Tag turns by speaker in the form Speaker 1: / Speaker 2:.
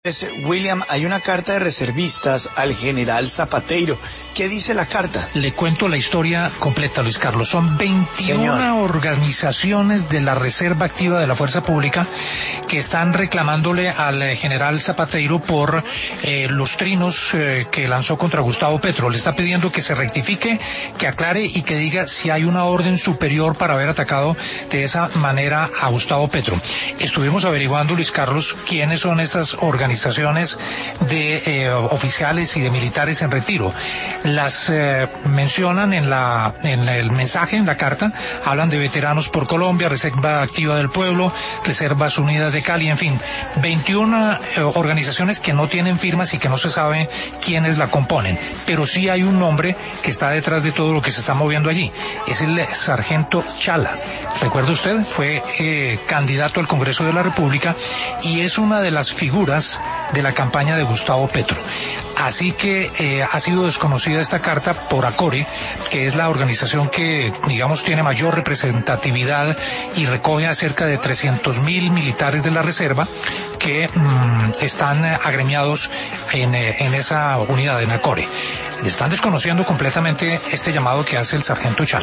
Speaker 1: William, hay una carta de reservistas al general Zapateiro. ¿Qué dice la carta?
Speaker 2: Le cuento la historia completa, Luis Carlos. Son 21 organizaciones de la Reserva Activa de la Fuerza Pública que están reclamándole al general Zapateiro por los trinos que lanzó contra Gustavo Petro. Le está pidiendo que se rectifique, que aclare y que diga si hay una orden superior para haber atacado de esa manera a Gustavo Petro. Estuvimos averiguando, Luis Carlos, quiénes son esas organizaciones de oficiales y de militares en retiro. Las mencionan en el mensaje, en la carta, hablan de Veteranos por Colombia, Reserva Activa del Pueblo, Reservas Unidas de Cali, en fin, 21 organizaciones que no tienen firmas y que no se sabe quiénes la componen, pero sí hay un nombre que está detrás de todo lo que se está moviendo allí. Es el sargento Chala. ¿Recuerda usted? Fue candidato al Congreso de la República y es una de las figuras de la campaña de Gustavo Petro. Así que ha sido desconocida esta carta por ACORE, que es la organización que, digamos, tiene mayor representatividad y recoge a cerca de 300.000 militares de la reserva que están agremiados en esa unidad, en ACORE. Están desconociendo completamente este llamado que hace el sargento Chala.